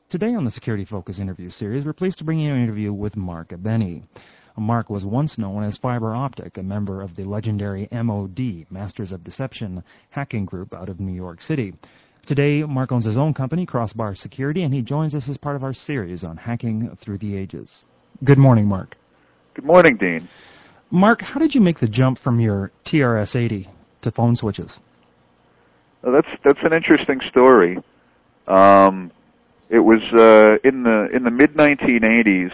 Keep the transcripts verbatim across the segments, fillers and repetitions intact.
Today on the Security Focus interview series, we're pleased to bring you an interview with Mark Ebeni. Mark was once known as Fiber Optic, a member of the legendary M O D, Masters of Deception, hacking group out of New York City. Today, Mark owns his own company, Crossbar Security, and he joins us as part of our series on hacking through the ages. Good morning, Mark. Good morning, Dean. Mark, how did you make the jump from your T R S eighty to phone switches? Well, that's that's an interesting story. Um, it was uh, in the in the mid nineteen eighties.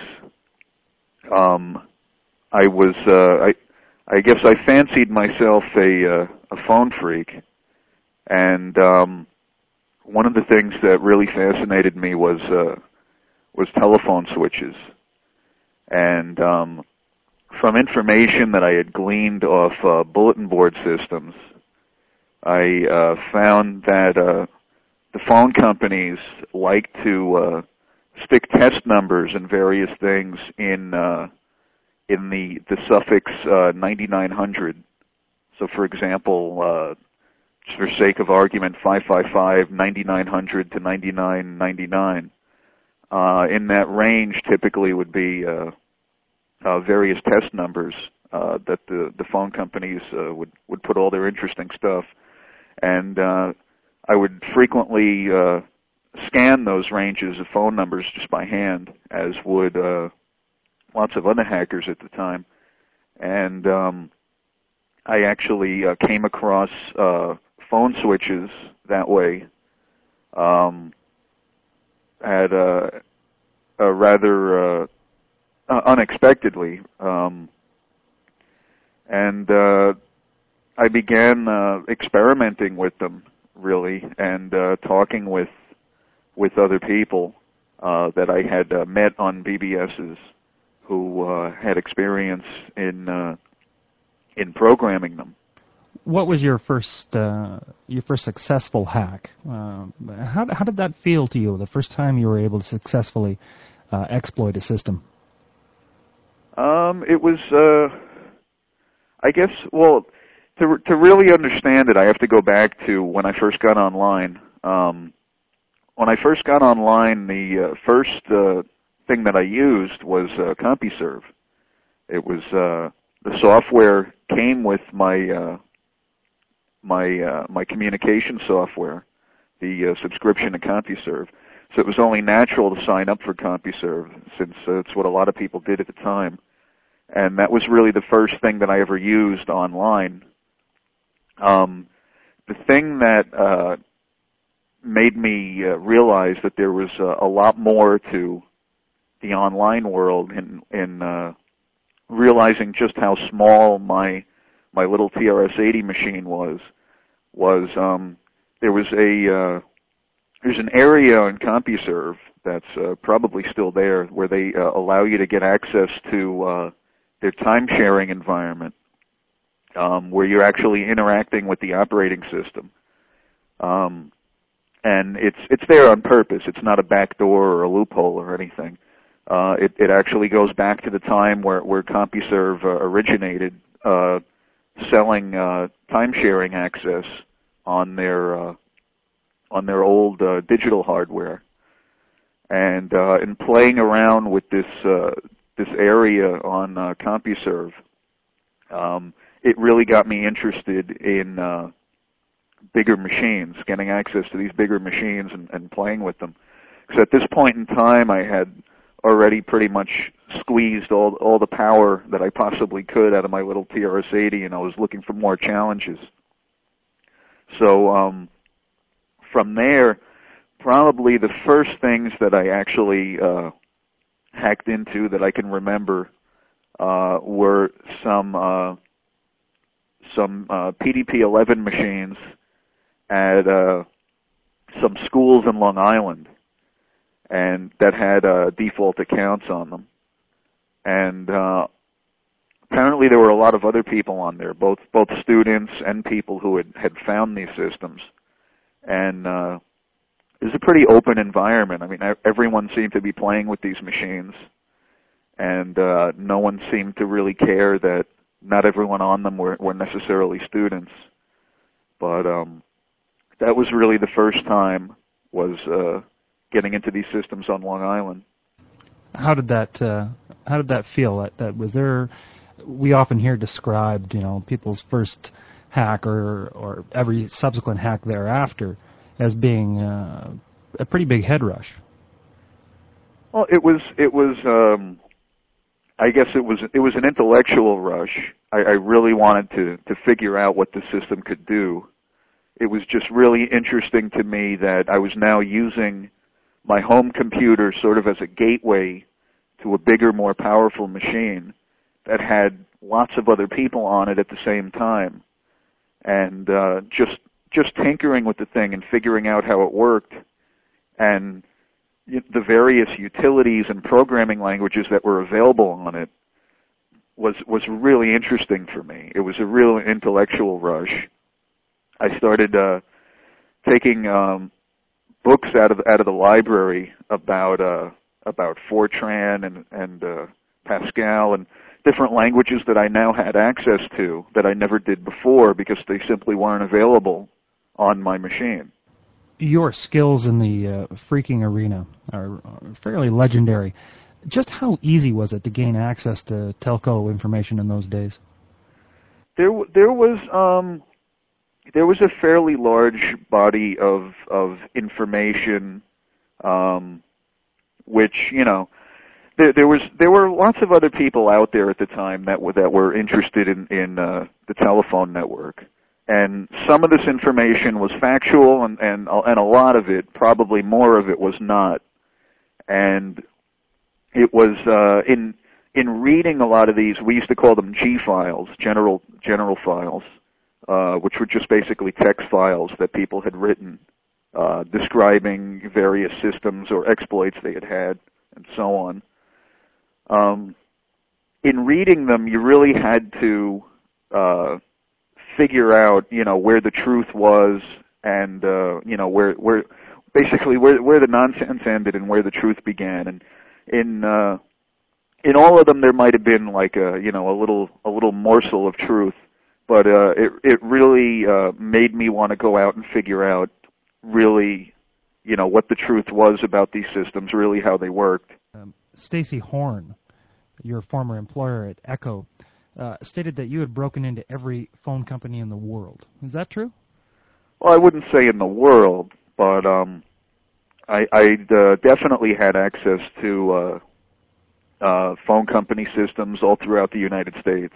Um, I was uh, I I guess I fancied myself a uh, a phone freak, and um, one of the things that really fascinated me was uh, was telephone switches, and um, from information that I had gleaned off uh, bulletin board systems, I uh, found that uh, the phone companies like to uh, stick test numbers and various things in uh, in the the suffix uh, ninety-nine hundred. So, for example, uh, just for sake of argument, five five five, ninety-nine hundred to ninety-nine ninety-nine. Uh, in that range, typically would be uh, uh, various test numbers uh, that the the phone companies uh, would would put all their interesting stuff. And uh, I would frequently uh, scan those ranges of phone numbers just by hand, as would uh, lots of other hackers at the time. And um, I actually uh, came across uh, phone switches that way um, at a, a rather uh, uh, unexpectedly. Um, and uh, I began uh, experimenting with them, really, and uh, talking with with other people uh, that I had uh, met on B B Ss who uh, had experience in uh, in programming them. What was your first uh, your first successful hack? Uh, how how did that feel to you the first time you were able to successfully uh, exploit a system? Um, it was, uh, I guess, well. To to really understand it, I have to go back to when I first got online. Um, when I first got online, the uh, first uh, thing that I used was uh, CompuServe. It was uh, the software came with my uh, my uh, my communication software, the uh, subscription to CompuServe. So it was only natural to sign up for CompuServe, since uh, it's what a lot of people did at the time. And that was really the first thing that I ever used online. Um, the thing that uh, made me uh, realize that there was uh, a lot more to the online world, in, in uh, realizing just how small my my little T R S eighty machine was, was um, there was a uh, there's an area in CompuServe that's uh, probably still there where they uh, allow you to get access to uh, their time-sharing environment. Um, where you're actually interacting with the operating system, um, and it's it's there on purpose. It's not a backdoor or a loophole or anything. Uh, it it actually goes back to the time where where CompuServe uh, originated, uh, selling uh, time sharing access on their uh, on their old uh, digital hardware, and uh, in playing around with this uh, this area on uh, CompuServe. Um, It really got me interested in uh, bigger machines, getting access to these bigger machines and, and playing with them. Because at this point in time, I had already pretty much squeezed all all the power that I possibly could out of my little T R S eighty, and I was looking for more challenges. So um, from there, probably the first things that I actually uh, hacked into that I can remember uh, were some uh, some uh, P D P eleven machines at uh, some schools in Long Island, and that had uh, default accounts on them. And uh, apparently there were a lot of other people on there, both both students and people who had, had found these systems. And uh, it was a pretty open environment. I mean, everyone seemed to be playing with these machines, and uh, no one seemed to really care that not everyone on them were, were necessarily students. But um, that was really the first time, was uh, getting into these systems on Long Island. How did that uh, How did that feel? That, that was there. We often hear described, you know, people's first hack or or every subsequent hack thereafter as being uh, a pretty big head rush. Well, it was it was. Um, I guess it was it was an intellectual rush. I, I really wanted to to figure out what the system could do. It was just really interesting to me that I was now using my home computer sort of as a gateway to a bigger, more powerful machine that had lots of other people on it at the same time, and uh, just just tinkering with the thing and figuring out how it worked, and the various utilities and programming languages that were available on it was was really interesting for me. It was a real intellectual rush. I started uh, taking um, books out of out of the library about uh, about Fortran and and uh, Pascal and different languages that I now had access to that I never did before because they simply weren't available on my machine. Your skills in the uh, phreaking arena are fairly legendary. Just how easy was it to gain access to telco information in those days? There, there was um, there was a fairly large body of of information, um, which you know, there, there was there were lots of other people out there at the time that were that were interested in in uh, the telephone network. And some of this information was factual, and, and and a lot of it, probably more of it, was not. And it was uh, in in reading a lot of these, we used to call them G files, general general files, uh, which were just basically text files that people had written, uh, describing various systems or exploits they had had, and so on. Um, in reading them, you really had to uh, figure out, you know, where the truth was, and uh, you know, where where basically where where the nonsense ended and where the truth began. And in uh, in all of them, there might have been like a you know a little a little morsel of truth, but uh, it it really uh, made me want to go out and figure out really, you know, what the truth was about these systems, really how they worked. Um, Stacy Horn, your former employer at Echo, Uh, stated that you had broken into every phone company in the world. Is that true? Well, I wouldn't say in the world, but um, I I'd, uh, definitely had access to uh, uh, phone company systems all throughout the United States.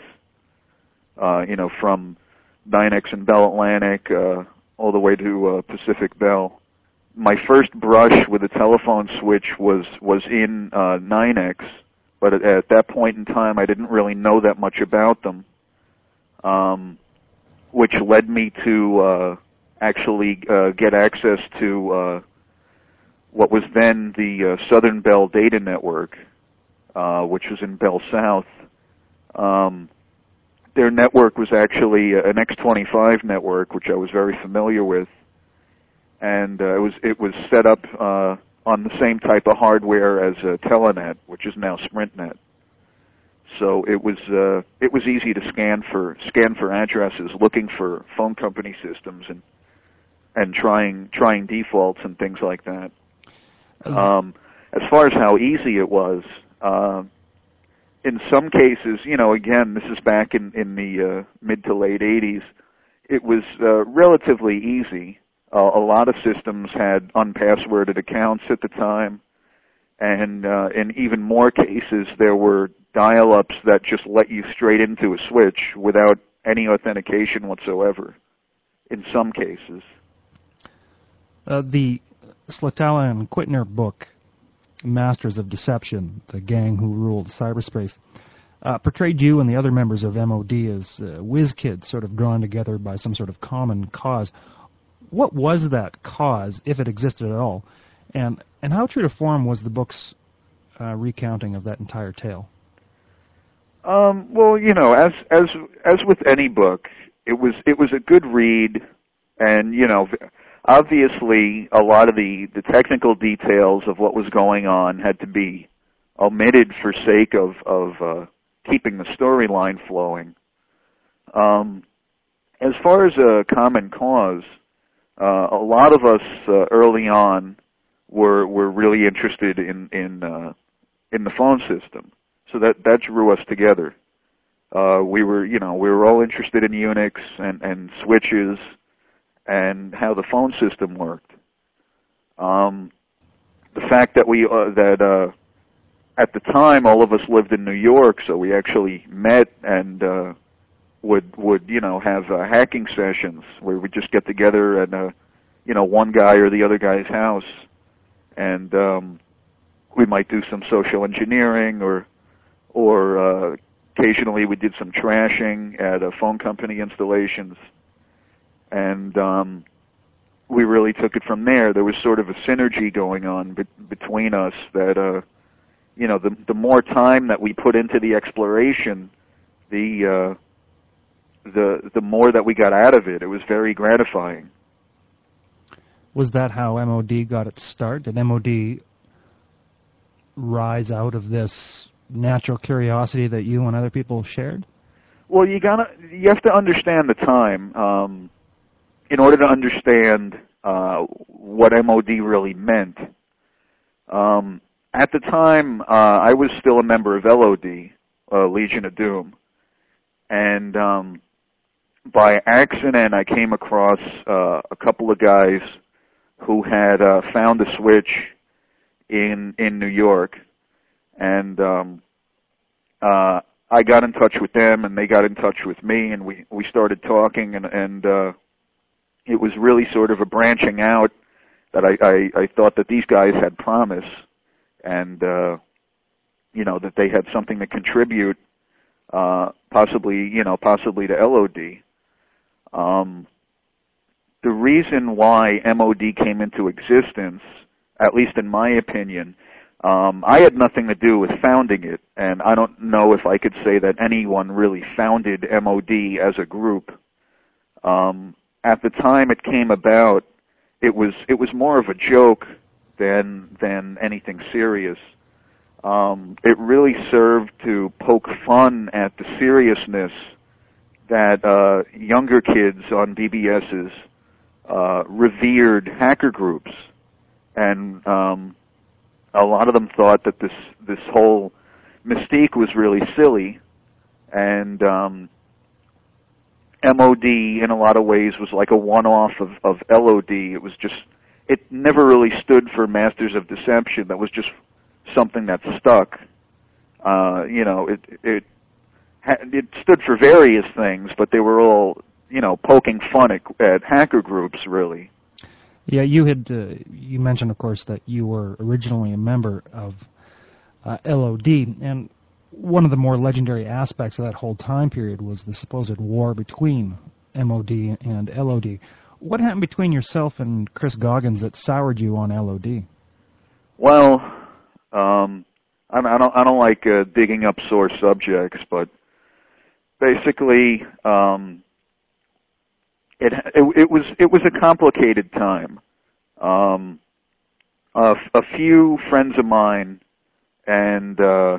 Uh, you know, from Dynex and Bell Atlantic uh, all the way to uh, Pacific Bell. My first brush with a telephone switch was was in uh, Dynex. But at, at that point in time, I didn't really know that much about them, um, which led me to uh, actually uh, get access to uh, what was then the uh, Southern Bell Data Network, uh, which was in Bell South. Um, their network was actually an X twenty-five network, which I was very familiar with, and uh, it was it was set up Uh, on the same type of hardware as uh, Telenet, which is now SprintNet. So it was uh, it was easy to scan for scan for addresses, looking for phone company systems and and trying trying defaults and things like that. Um, as far as how easy it was, uh, in some cases, you know, again, this is back in in the uh, mid to late eighties, it was uh, relatively easy. Uh, a lot of systems had unpassworded accounts at the time, and uh, in even more cases, there were dial-ups that just let you straight into a switch without any authentication whatsoever, in some cases. Uh, the Slatala and Quittner book, Masters of Deception, The Gang Who Ruled Cyberspace, uh, portrayed you and the other members of M O D as uh, whiz kids, sort of drawn together by some sort of common cause. What was that cause, if it existed at all, and and how true to form was the book's uh, recounting of that entire tale? Um, well, you know, as as as with any book, it was it was a good read, and you know, obviously a lot of the the technical details of what was going on had to be omitted for sake of of uh, keeping the storyline flowing. Um, as far as a common cause. Uh, a lot of us uh, early on were were really interested in in uh, in the phone system. So that that drew us together. Uh, we were, you know, we were all interested in Unix and, and switches and how the phone system worked. Um, the fact that we uh, that uh, at the time all of us lived in New York, so we actually met and uh, would would you know have uh, hacking sessions where we just get together at uh, you know one guy or the other guy's house, and um, we might do some social engineering or or uh, occasionally we did some trashing at uh, phone company installations, and um, we really took it from there. There was sort of a synergy going on be- between us that, uh, you know, the, the more time that we put into the exploration, the uh, the the more that we got out of it. It was very gratifying. Was that how M O D got its start? Did M O D rise out of this natural curiosity that you and other people shared? Well, you gotta you have to understand the time um, in order to understand uh, what M O D really meant. Um, at the time, uh, I was still a member of L O D, uh, Legion of Doom, and um, by accident, I came across uh, a couple of guys who had uh, found a switch in in New York, and um, uh, I got in touch with them, and they got in touch with me, and we we started talking, and and uh, it was really sort of a branching out that I, I I thought that these guys had promise, and uh, you know that they had something to contribute, uh, possibly you know possibly to L O D. Um, the reason why M O D came into existence, at least in my opinion, um, I had nothing to do with founding it, and I don't know if I could say that anyone really founded M O D as a group. Um, at the time it came about, it was it was more of a joke than than anything serious. Um, it really served to poke fun at the seriousness that uh, younger kids on B B Ss uh, revered hacker groups, and um, a lot of them thought that this this whole mystique was really silly, and um, M O D in a lot of ways was like a one-off of, of L O D. It was just, it never really stood for Masters of Deception. That was just something that stuck. Uh, you know, it it it stood for various things, but they were all, you know, poking fun at, at hacker groups, really. Yeah, you had uh, you mentioned, of course, that you were originally a member of uh, L O D, and one of the more legendary aspects of that whole time period was the supposed war between M O D and L O D. What happened between yourself and Chris Goggins that soured you on L O D? Well, um, I, I don't I don't like uh, digging up sore subjects, but basically, um, it, it it was it was a complicated time. Um, a, a few friends of mine and uh,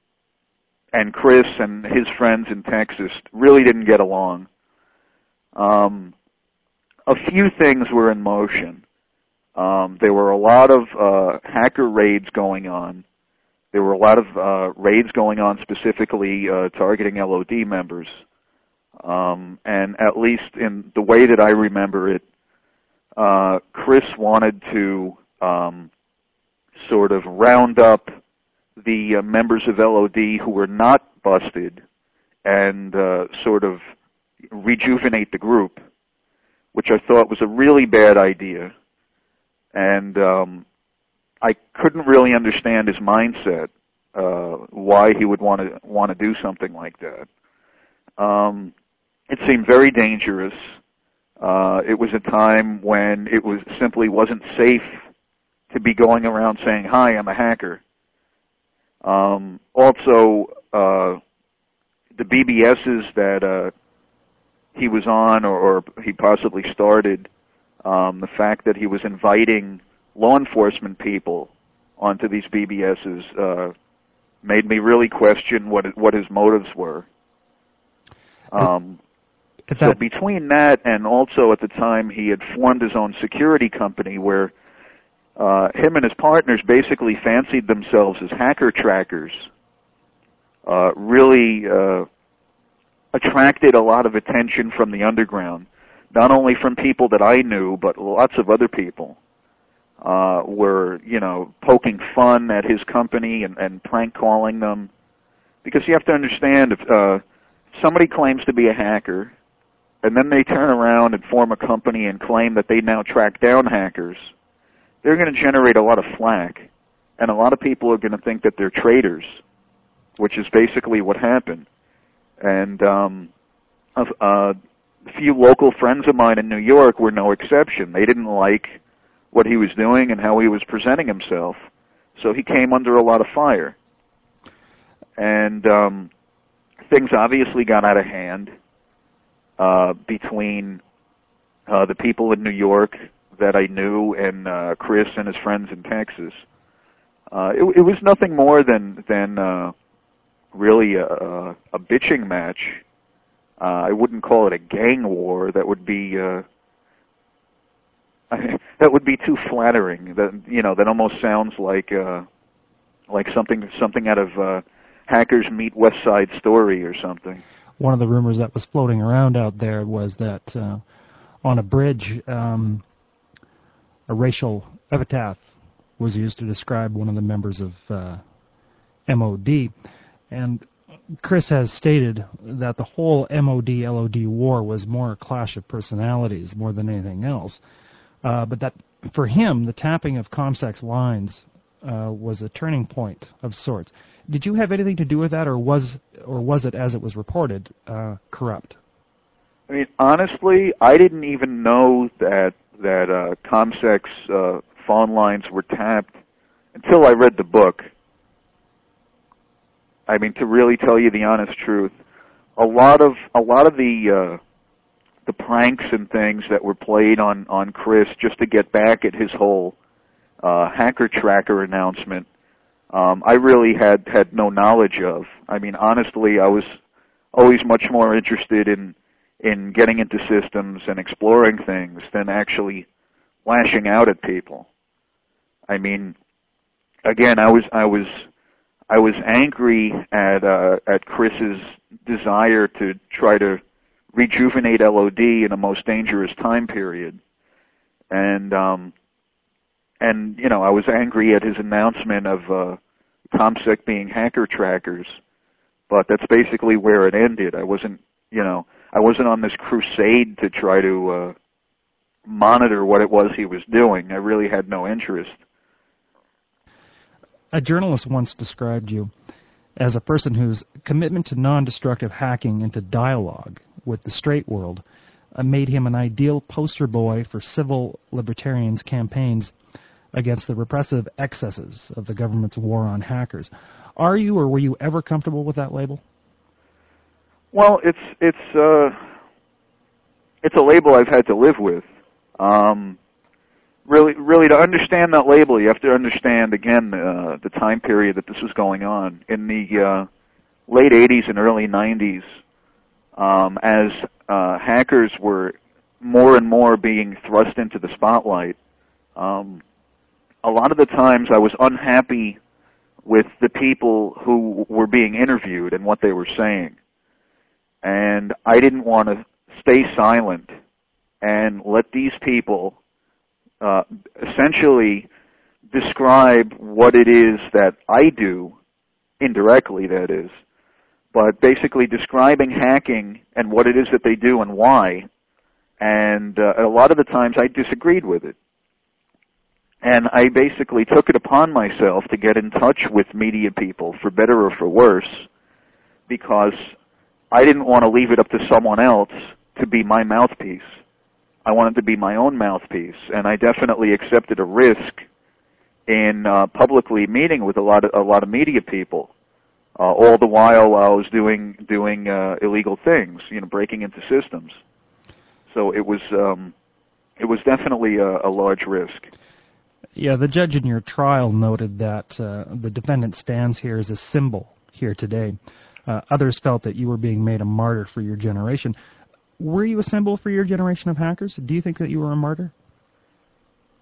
and Chris and his friends in Texas really didn't get along. Um, a few things were in motion. Um, there were a lot of uh, hacker raids going on. There were a lot of uh, raids going on specifically uh, targeting L O D members. Um, and at least in the way that I remember it, uh, Chris wanted to um, sort of round up the uh, members of L O D who were not busted and uh, sort of rejuvenate the group, which I thought was a really bad idea. And um, I couldn't really understand his mindset, uh, why he would want to want to do something like that. Um, it seemed very dangerous. Uh, it was a time when it was simply wasn't safe to be going around saying, "Hi, I'm a hacker." Um, also, uh, the B B Ss that uh, he was on, or, or he possibly started, um, the fact that he was inviting law enforcement people onto these B B Ss uh, made me really question what what his motives were. Um, so between that and also at the time he had formed his own security company where uh, him and his partners basically fancied themselves as hacker trackers, uh, really uh, attracted a lot of attention from the underground, not only from people that I knew, but lots of other people uh, were, you know, poking fun at his company and, and prank calling them. Because you have to understand, if uh, somebody claims to be a hacker, and then they turn around and form a company and claim that they now track down hackers, they're going to generate a lot of flack. And a lot of people are going to think that they're traitors, which is basically what happened. And um, a, a few local friends of mine in New York were no exception. They didn't like what he was doing and how he was presenting himself, so he came under a lot of fire. And um, things obviously got out of hand uh, between uh, the people in New York that I knew and uh, Chris and his friends in Texas. Uh, it, it was nothing more than than uh, really a, a, a bitching match. Uh, I wouldn't call it a gang war. That would be uh, that would be too flattering. That, you know, that almost sounds like uh, like something something out of uh, Hackers Meet West Side Story or something. One of the rumors that was floating around out there was that uh, on a bridge, um, a racial epitaph was used to describe one of the members of uh, M O D. And Chris has stated that the whole M O D L O D war was more a clash of personalities more than anything else. Uh, but that for him, the tapping of ComSec's lines uh, was a turning point of sorts. Did you have anything to do with that, or was or was it, as it was reported, uh, corrupt? I mean, honestly, I didn't even know that that uh, ComSec's uh, phone lines were tapped until I read the book. I mean, to really tell you the honest truth, a lot of a lot of the uh, the pranks and things that were played on on Chris just to get back at his whole uh, hacker tracker announcement, um, I really had had no knowledge of. I mean, honestly, I was always much more interested in in getting into systems and exploring things than actually lashing out at people. I mean, again, I was I was. I was angry at uh, at Chris's desire to try to rejuvenate L O D in a most dangerous time period, and um, and you know I was angry at his announcement of uh, ComSec being hacker trackers, but that's basically where it ended. I wasn't you know I wasn't on this crusade to try to uh, monitor what it was he was doing. I really had no interest. A journalist once described you as a person whose commitment to non-destructive hacking and to dialogue with the straight world uh, made him an ideal poster boy for civil libertarians' campaigns against the repressive excesses of the government's war on hackers. Are you, or were you ever comfortable with that label? Well, it's it's uh, it's a label I've had to live with. Um, Really, really, to understand that label, you have to understand, again, uh, the time period that this was going on. In the uh, late eighties and early nineties, um, as uh, hackers were more and more being thrust into the spotlight, um, a lot of the times I was unhappy with the people who were being interviewed and what they were saying. And I didn't want to stay silent and let these people Uh, essentially describe what it is that I do, indirectly that is, but basically describing hacking and what it is that they do and why, and uh, a lot of the times I disagreed with it. And I basically took it upon myself to get in touch with media people, for better or for worse, because I didn't want to leave it up to someone else to be my mouthpiece. I wanted to be my own mouthpiece, and I definitely accepted a risk in uh, publicly meeting with a lot of a lot of media people, uh, all the while I was doing doing uh, illegal things, you know, breaking into systems. So it was um, it was definitely a, a large risk. Yeah, the judge in your trial noted that uh, the defendant stands here as a symbol here today. Uh, others felt that you were being made a martyr for your generation. Were you a symbol for your generation of hackers? Do you think that you were a martyr?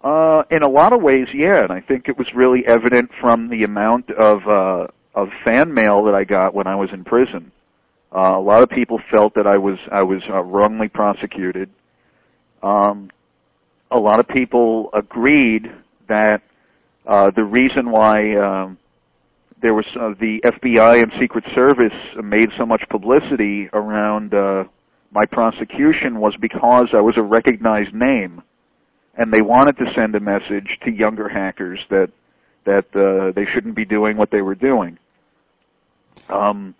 Uh, in a lot of ways, yeah, and I think it was really evident from the amount of uh, of fan mail that I got when I was in prison. Uh, a lot of people felt that I was I was uh, wrongly prosecuted. Um, a lot of people agreed that uh, the reason why um, there was uh, the F B I and Secret Service made so much publicity around uh, my prosecution was because I was a recognized name. And they wanted to send a message to younger hackers that that uh, they shouldn't be doing what they were doing. Um,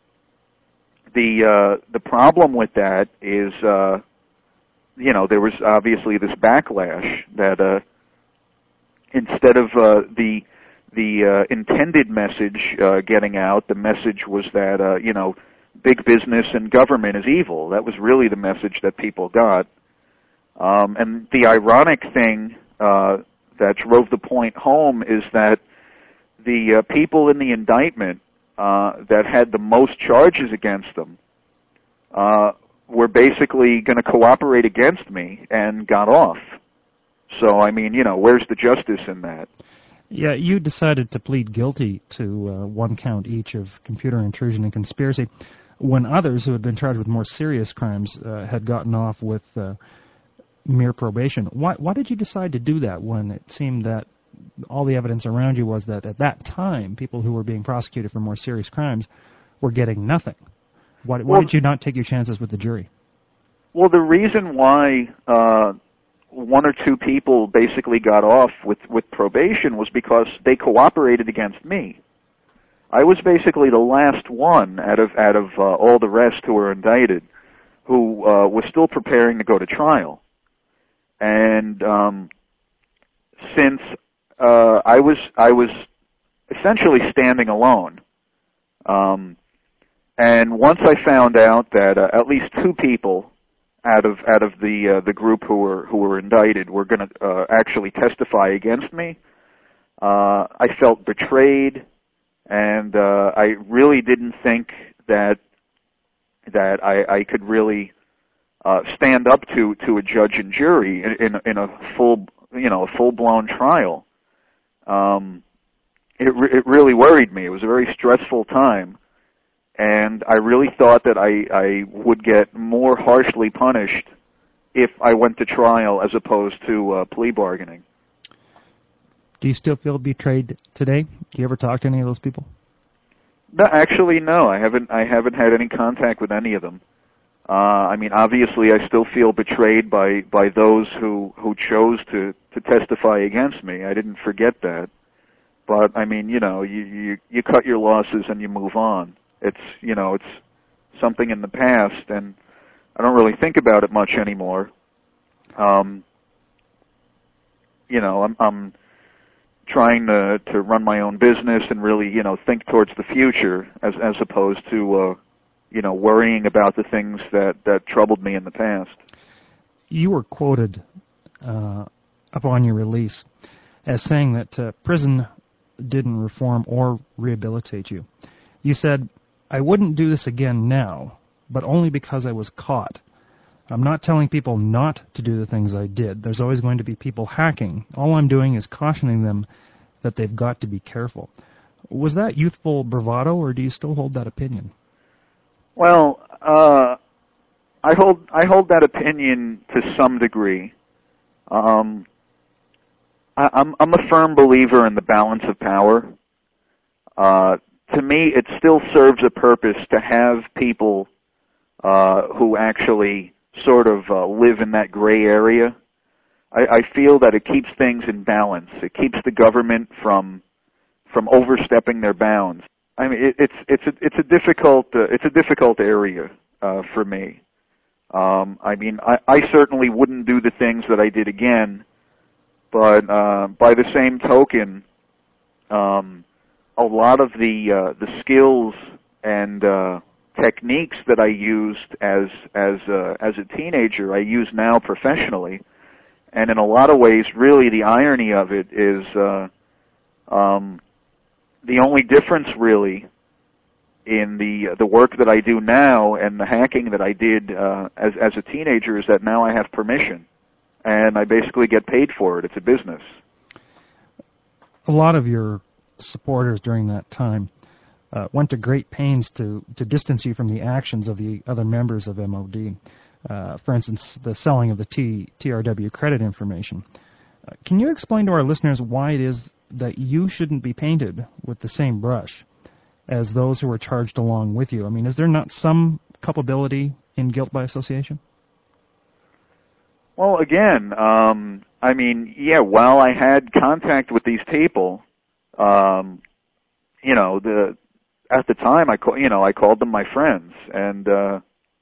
the uh, the problem with that is, uh, you know, there was obviously this backlash that uh, instead of uh, the the uh, intended message uh, getting out, the message was that uh, you know, big business and government is evil. That was really the message that people got. Um, and the ironic thing uh, that drove the point home is that the uh, people in the indictment uh, that had the most charges against them uh, were basically going to cooperate against me and got off. So, I mean, you know, where's the justice in that? Yeah, you decided to plead guilty to uh, one count each of computer intrusion and conspiracy, when others who had been charged with more serious crimes uh, had gotten off with uh, mere probation. Why, why did you decide to do that when it seemed that all the evidence around you was that at that time people who were being prosecuted for more serious crimes were getting nothing? Why, why well, did you not take your chances with the jury? Well, the reason why uh, one or two people basically got off with, with probation was because they cooperated against me. I was basically the last one out of out of uh, all the rest who were indicted who uh, was still preparing to go to trial. And um, since uh, I was I was essentially standing alone, um, and once I found out that uh, at least two people out of out of the uh, the group who were who were indicted were going to uh, actually testify against me, uh, I felt betrayed, and uh, I really didn't think that that I, I could really Uh, stand up to, to a judge and jury in, in, in a full, you know, a full-blown trial. Um, it, re- it really worried me. It was a very stressful time, and I really thought that I, I would get more harshly punished if I went to trial as opposed to uh, plea bargaining. Do you still feel betrayed today? Do you ever talk to any of those people? No, actually, no. I haven't. I haven't had any contact with any of them. Uh, I mean, obviously, I still feel betrayed by, by those who, who chose to, to testify against me. I didn't forget that. But, I mean, you know, you, you, you cut your losses and you move on. It's, you know, it's something in the past, and I don't really think about it much anymore. Um, you know, I'm, I'm trying to, to run my own business and really, you know, think towards the future as, as opposed to, uh, you know, worrying about the things that, that troubled me in the past. You were quoted uh, upon your release as saying that uh, prison didn't reform or rehabilitate you. You said, "I wouldn't do this again now, but only because I was caught. I'm not telling people not to do the things I did. There's always going to be people hacking. All I'm doing is cautioning them that they've got to be careful." Was that youthful bravado, or do you still hold that opinion? Well, uh, I hold I hold that opinion to some degree. Um, I, I'm I'm a firm believer in the balance of power. Uh, to me, it still serves a purpose to have people uh, who actually sort of uh, live in that gray area. I, I feel that it keeps things in balance. It keeps the government from from overstepping their bounds. I mean, it, it's it's a it's a difficult uh, it's a difficult area uh, for me. Um, I mean, I, I certainly wouldn't do the things that I did again, but uh, by the same token, um, a lot of the uh, the skills and uh, techniques that I used as as uh, as a teenager, I use now professionally, and in a lot of ways, really, the irony of it is. Uh, um, The only difference, really, in the the work that I do now and the hacking that I did uh, as as a teenager is that now I have permission, and I basically get paid for it. It's a business. A lot of your supporters during that time uh, went to great pains to, to distance you from the actions of the other members of M O D. Uh, for instance, the selling of the T, TRW credit information. Uh, can you explain to our listeners why it is that you shouldn't be painted with the same brush as those who were charged along with you? I mean, is there not some culpability in guilt by association? Well, again, um, I mean, yeah, while I had contact with these people, um, you know, the at the time, I call, you know, I called them my friends, and uh,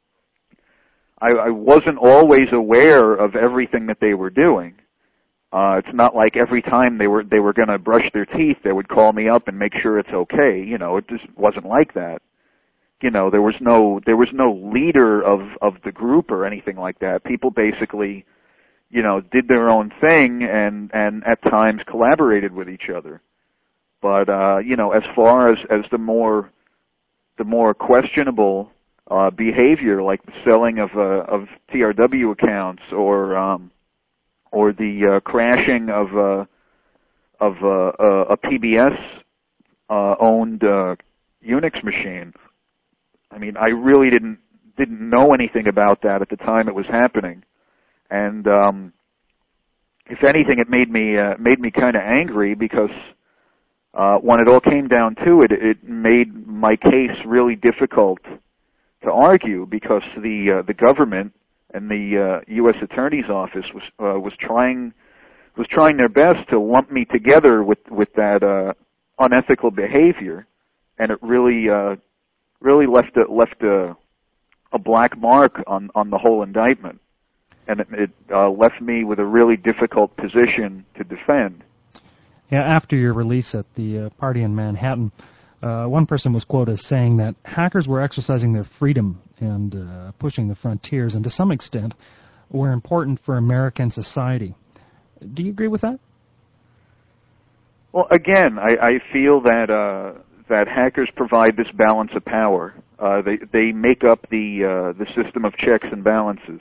I, I wasn't always aware of everything that they were doing. Uh, it's not like every time they were they were going to brush their teeth, they would call me up and make sure it's okay. You know, it just wasn't like that. You know, there was no there was no leader of of the group or anything like that. People basically, you know, did their own thing and and at times collaborated with each other. But uh, you know, as far as as the more the more questionable uh, behavior, like the selling of uh, of T R W accounts or um, or the uh, crashing of uh, of uh, uh, a P B S uh, owned uh, Unix machine. I mean, I really didn't didn't know anything about that at the time it was happening, and um, if anything, it made me uh, made me kind of angry because uh, when it all came down to it, it made my case really difficult to argue because the uh, the government and the uh, U S Attorney's Office was uh, was trying was trying their best to lump me together with with that uh, unethical behavior, and it really. Uh, really left a, left a, a black mark on, on the whole indictment, and it, it uh, left me with a really difficult position to defend. Yeah, after your release at the uh, party in Manhattan, uh, one person was quoted as saying that hackers were exercising their freedom and uh, pushing the frontiers, and to some extent were important for American society. Do you agree with that? Well, again, I, I feel that... Uh, that hackers provide this balance of power. Uh, they they make up the uh, the system of checks and balances.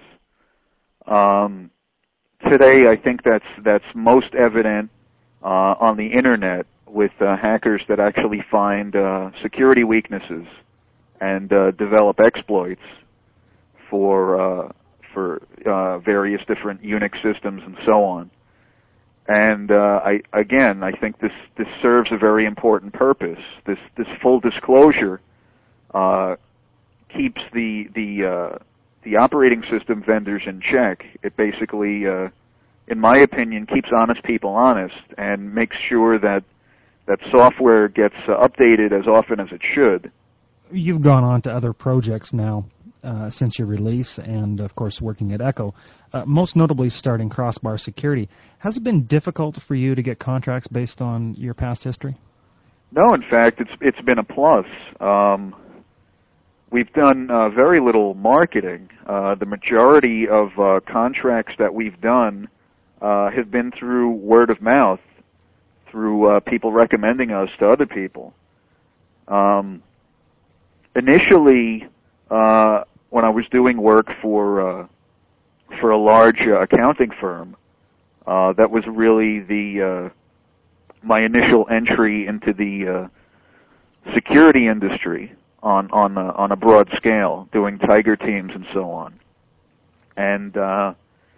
Um, today, I think that's that's most evident uh, on the internet with uh, hackers that actually find uh, security weaknesses and uh, develop exploits for uh, for uh, various different Unix systems and so on. And uh, I, again, I think this, this serves a very important purpose. This this full disclosure uh, keeps the the uh, the operating system vendors in check. It basically, uh, in my opinion, keeps honest people honest and makes sure that that software gets uh, updated as often as it should. You've gone on to other projects now uh, since your release, and of course working at Echo, uh, most notably starting Crossbar Security. Has it been difficult for you to get contracts based on your past history? No, in fact, it's it's been a plus. Um, we've done uh, very little marketing. Uh, the majority of uh, contracts that we've done uh, have been through word of mouth, through uh, people recommending us to other people. Um, initially, uh, when I was doing work for uh, for a large uh, accounting firm, uh, that was really the uh, my initial entry into the uh, security industry on on a, on a broad scale, doing tiger teams and so on. And uh,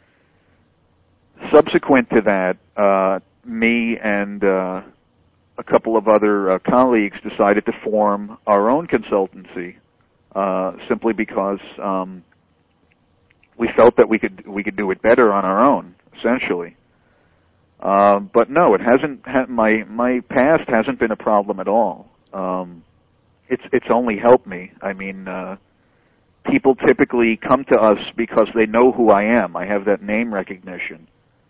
subsequent to that, uh, me and uh, a couple of other uh, colleagues decided to form our own consultancy, uh, simply because um, we felt that we could we could do it better on our own, essentially. Uh, but no, it hasn't. Ha- my my past hasn't been a problem at all. Um, it's it's only helped me. I mean, uh, people typically come to us because they know who I am. I have that name recognition.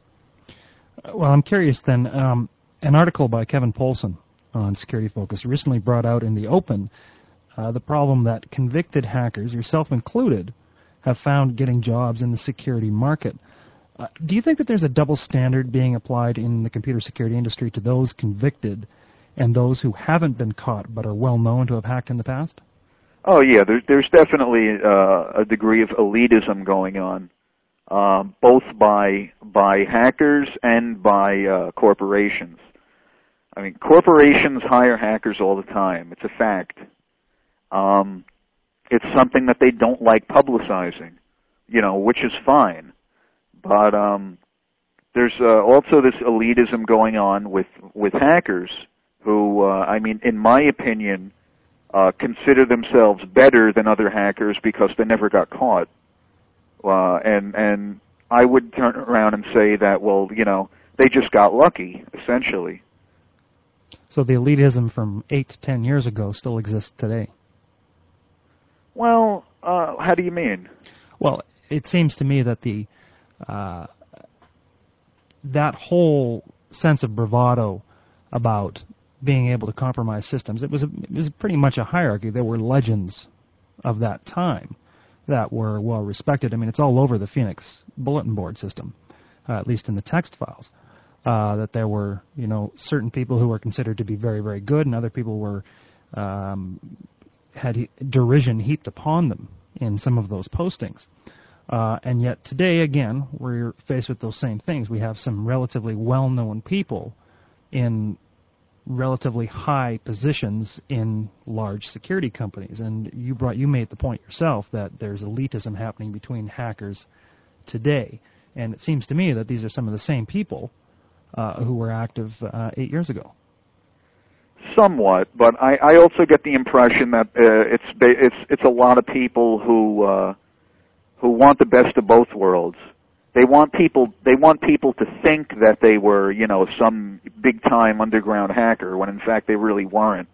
Well, I'm curious then. Um, an article by Kevin Polson on Security Focus recently brought out in the open uh, the problem that convicted hackers, yourself included, have found getting jobs in the security market. Uh, do you think that there's a double standard being applied in the computer security industry to those convicted and those who haven't been caught but are well known to have hacked in the past? Oh yeah, there's there's definitely uh, a degree of elitism going on uh, both by by hackers and by uh, corporations. I mean, corporations hire hackers all the time. It's a fact. Um, it's something that they don't like publicizing, you know, which is fine. But um, there's uh, also this elitism going on with, with hackers who, uh, I mean, in my opinion, uh, consider themselves better than other hackers because they never got caught. Uh, and and I would turn around and say that, well, you know, they just got lucky, essentially. So the elitism from eight to ten years ago still exists today? Well, uh, how do you mean? Well, it seems to me that the uh, that whole sense of bravado about being able to compromise systems, it was a, it was pretty much a hierarchy. There were legends of that time that were well respected. I mean, it's all over the Phoenix bulletin board system, uh, at least in the text files. Uh, that there were, you know, certain people who were considered to be very, very good, and other people were um, had he- derision heaped upon them in some of those postings. Uh, and yet today, again, we're faced with those same things. We have some relatively well-known people in relatively high positions in large security companies. And you brought, you made the point yourself that there's elitism happening between hackers today. And it seems to me that these are some of the same people uh, who were active uh, eight years ago. Somewhat, but I, I also get the impression that uh, it's it's it's a lot of people who uh, who want the best of both worlds. They want people they want people to think that they were, you know, some big time underground hacker when in fact they really weren't.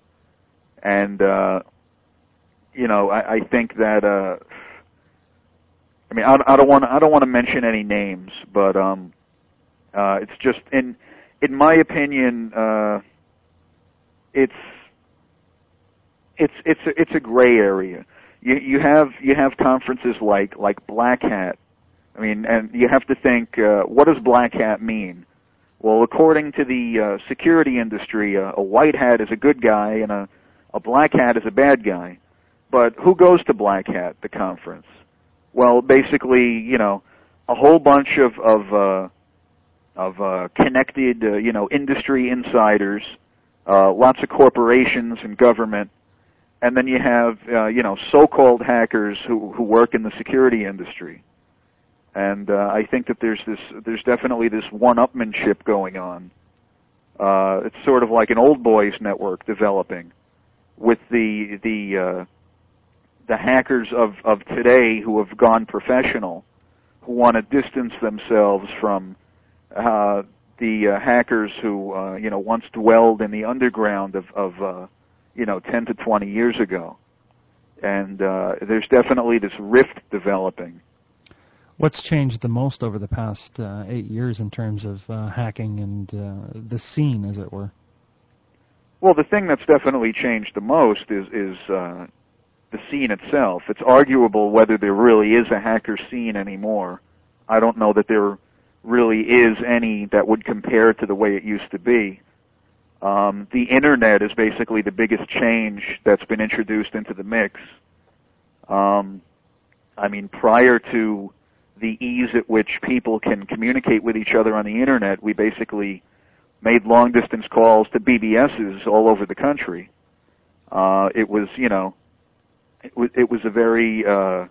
And uh, you know, I, I think that uh, I mean I, I don't want I don't want to mention any names, but um, uh, it's just in in my opinion. Uh, It's it's it's a, it's a gray area. You you have you have conferences like like Black Hat. I mean, and you have to think, uh, what does Black Hat mean? Well, according to the uh, security industry, uh, a white hat is a good guy and a a black hat is a bad guy. But who goes to Black Hat, the conference? Well, basically, you know, a whole bunch of of uh, of uh, connected, uh, you know, industry insiders. Uh, lots of corporations and government, and then you have, uh, you know, so-called hackers who, who work in the security industry. And uh, I think that there's this, there's definitely this one-upmanship going on. Uh, it's sort of like an old boys network developing, with the the uh, the hackers of of today who have gone professional, who want to distance themselves from. Uh, the uh, hackers who, uh, you know, once dwelled in the underground of, of uh, you know, ten to twenty years ago. And uh, there's definitely this rift developing. What's changed the most over the past uh, eight years in terms of uh, hacking and uh, the scene, as it were? Well, the thing that's definitely changed the most is, is uh, the scene itself. It's arguable whether there really is a hacker scene anymore. I don't know that there really is any that would compare to the way it used to be. Um, the internet is basically the biggest change that's been introduced into the mix. Um, I mean, prior to the ease at which people can communicate with each other on the internet, we basically made long-distance calls to B B Ss all over the country. Uh, it was, you know, it was, it was a very uh,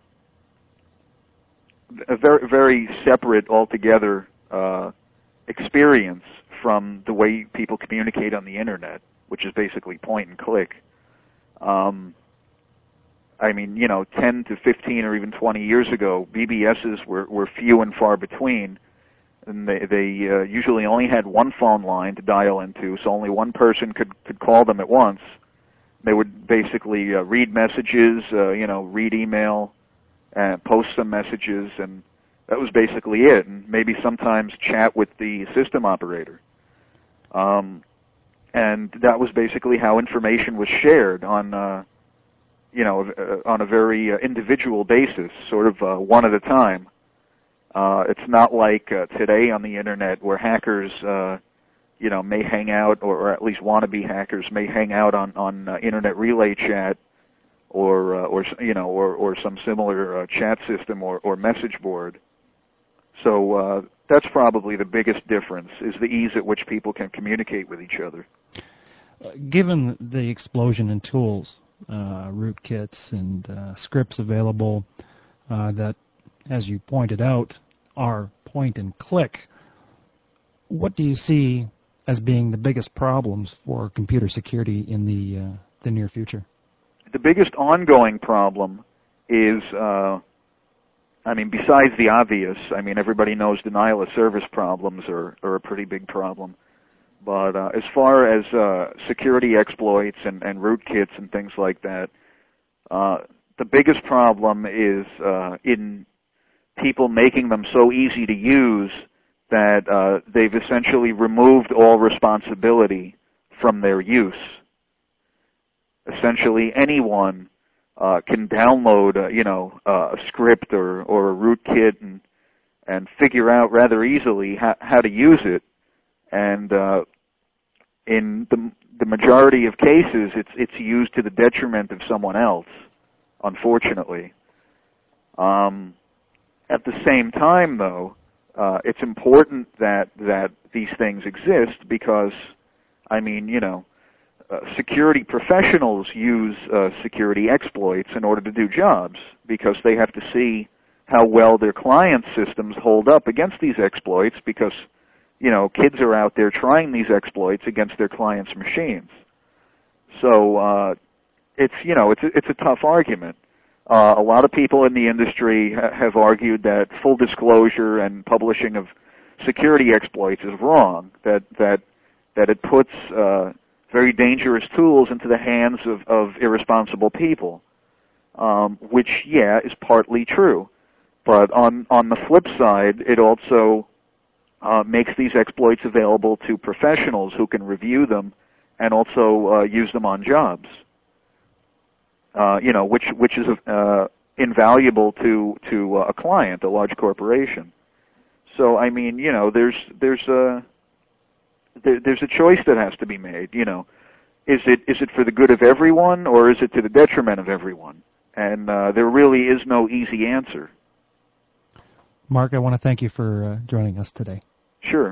a very, very separate altogether uh, experience from the way people communicate on the internet, which is basically point and click. Um, I mean, you know, ten to fifteen or even twenty years ago, B B Ss were, were few and far between, and they, they uh, usually only had one phone line to dial into, so only one person could, could call them at once. They would basically uh, read messages, uh, you know, read email, and post some messages, and that was basically it, and maybe sometimes chat with the system operator. Um, and that was basically how information was shared on, uh, you know, uh, on a very uh, individual basis, sort of uh, one at a time. Uh, it's not like uh, today on the internet where hackers, uh, you know, may hang out, or, or at least wannabe hackers may hang out on, on uh, internet relay chat, or uh, or you know, or or some similar uh, chat system or, or message board. So uh, that's probably the biggest difference, is the ease at which people can communicate with each other. Uh, given the explosion in tools, uh, rootkits and uh, scripts available uh, that, as you pointed out, are point and click, what do you see as being the biggest problems for computer security in the uh, the near future? The biggest ongoing problem is, uh, I mean, besides the obvious, I mean, everybody knows denial of service problems are, are a pretty big problem. But uh, as far as uh, security exploits and, and rootkits and things like that, uh, the biggest problem is uh, in people making them so easy to use that uh, they've essentially removed all responsibility from their use. Essentially, anyone uh, can download, uh, you know, uh, a script or, or a rootkit and and figure out rather easily how, how to use it. And uh, in the the majority of cases, it's it's used to the detriment of someone else, unfortunately. Um, at the same time, though, uh, it's important that that these things exist because, I mean, you know, uh, security professionals use uh, security exploits in order to do jobs because they have to see how well their client systems hold up against these exploits because, you know, kids are out there trying these exploits against their clients' machines. So uh, it's, you know, it's a, it's a tough argument. Uh, a lot of people in the industry ha- have argued that full disclosure and publishing of security exploits is wrong, that that that it puts uh, very dangerous tools into the hands of, of irresponsible people, um, which, yeah, is partly true. But on, on the flip side, it also uh, makes these exploits available to professionals who can review them and also uh, use them on jobs. Uh, you know, which which is uh, invaluable to to uh, a client, a large corporation. So I mean, you know, there's there's a there, there's a choice that has to be made. You know, is it is it for the good of everyone or is it to the detriment of everyone? And uh, there really is no easy answer. Mark, I want to thank you for uh, joining us today. Sure.